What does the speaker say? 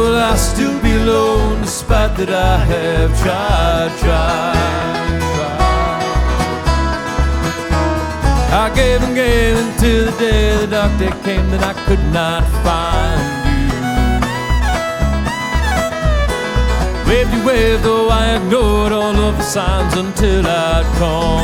will I still be alone, despite that I have tried. I gave and gave until the day the doctor came, that I could not find you. Waved you waved, though I ignored all of the signs until I'd come